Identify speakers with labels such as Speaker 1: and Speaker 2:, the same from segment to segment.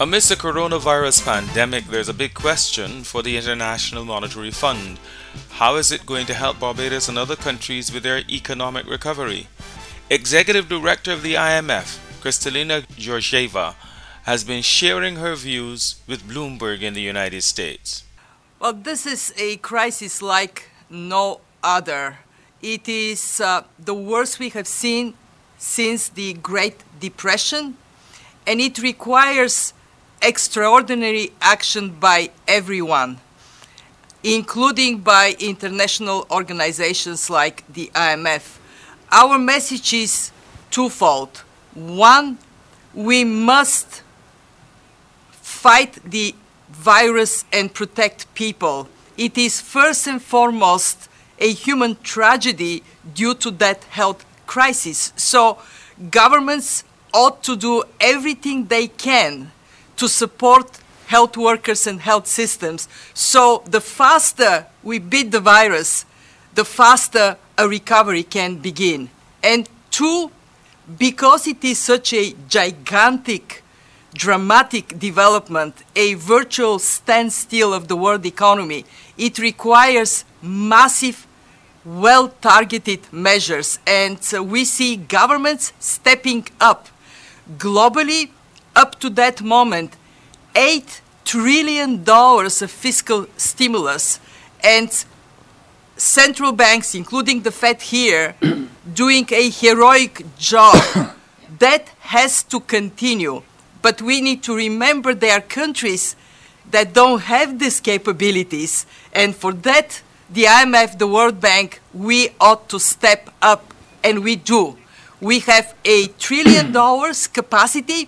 Speaker 1: Amidst the coronavirus pandemic, there's a big question for the International Monetary Fund. How is it going to help Barbados and other countries with their economic recovery? Executive Director of the IMF, Kristalina Georgieva, has been sharing her views with Bloomberg in the United States.
Speaker 2: Well, this is a crisis like no other. It is the worst we have seen since the Great Depression, and it requires extraordinary action by everyone, including by international organizations like the IMF. Our message is twofold. One, we must fight the virus and protect people. It is first and foremost a human tragedy due to that health crisis. So governments ought to do everything they can to support health workers and health systems. So the faster we beat the virus, the faster a recovery can begin. And two, because it is such a gigantic, dramatic development, a virtual standstill of the world economy, it requires massive, well-targeted measures. And we see governments stepping up. Globally, up to that moment, $8 trillion of fiscal stimulus, and central banks, including the Fed here, doing a heroic job. That has to continue. But we need to remember there are countries that don't have these capabilities. And for that, the IMF, the World Bank, we ought to step up, and we do. We have $1 trillion capacity.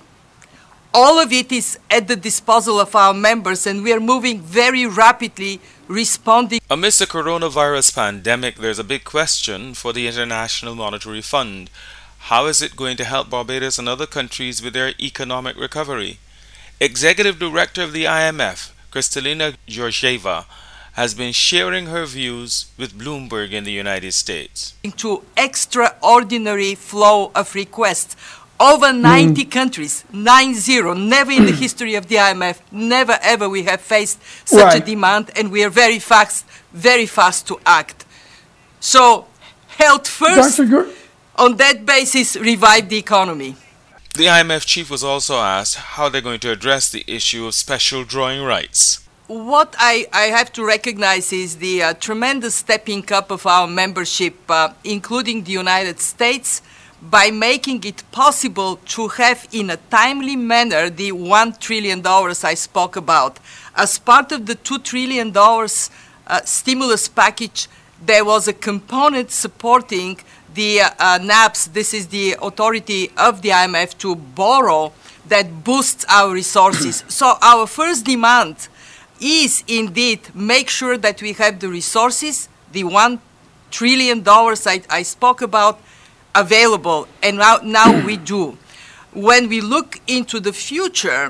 Speaker 2: All of it is at the disposal of our members, and we are moving very rapidly, responding.
Speaker 1: Amidst the coronavirus pandemic, there's a big question for the International Monetary Fund. How is it going to help Barbados and other countries with their economic recovery? Executive Director of the IMF, Kristalina Georgieva, has been sharing her views with Bloomberg in the United States.
Speaker 2: To extraordinary flow of requests. Over 90 countries, 90, never in the history of the IMF, never ever we have faced such a demand, and we are very fast to act. So, health first, on that basis, revive the economy.
Speaker 1: The IMF chief was also asked how they're going to address the issue of special drawing rights.
Speaker 2: What I have to recognize is the tremendous stepping up of our membership, including the United States, by making it possible to have in a timely manner the $1 trillion I spoke about. As part of the $2 trillion stimulus package, there was a component supporting the NABS, this is the authority of the IMF, to borrow that boosts our resources. So our first demand is indeed make sure that we have the resources, the $1 trillion I spoke about, available, and now we do. When we look into the future,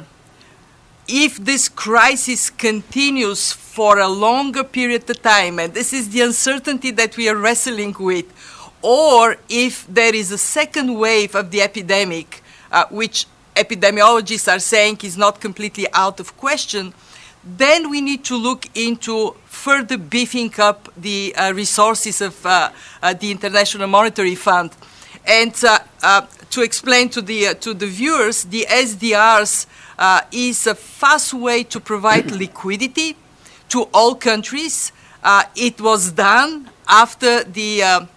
Speaker 2: if this crisis continues for a longer period of time, and this is the uncertainty that we are wrestling with, or if there is a second wave of the epidemic, which epidemiologists are saying is not completely out of question, then we need to look into further beefing up the resources of the International Monetary Fund. And to explain to the viewers, the SDRs is a fast way to provide liquidity to all countries. It was done after the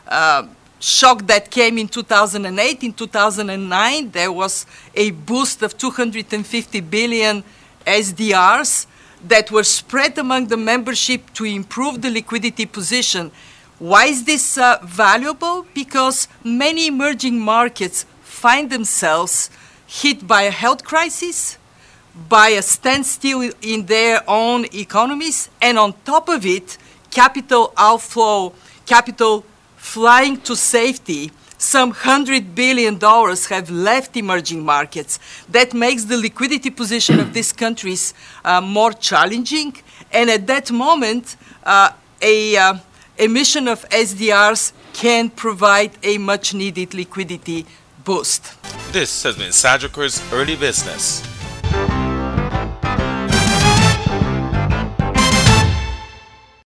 Speaker 2: shock that came in 2008. In 2009, there was a boost of 250 billion SDRs that were spread among the membership to improve the liquidity position. Why is this valuable? Because many emerging markets find themselves hit by a health crisis, by a standstill in their own economies, and on top of it, capital outflow, capital flying to safety. Some $100 billion have left emerging markets. That makes the liquidity position of these countries more challenging. And at that moment, emission of SDRs can provide a much-needed liquidity boost.
Speaker 1: This has been Sajoker's Early Business.